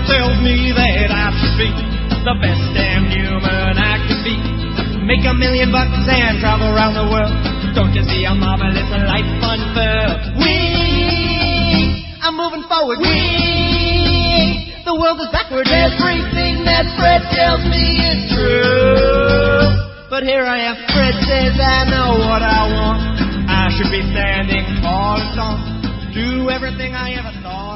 tells me that I should be the best damn human I could be. Make $1 million and travel around the world. Don't you see how marvelous a life unfurled? I'm moving forward. The world is backward. Everything that Fred tells me is true. But here I am. Fred says I know what I want. I should be standing tall and strong. Do everything I ever thought.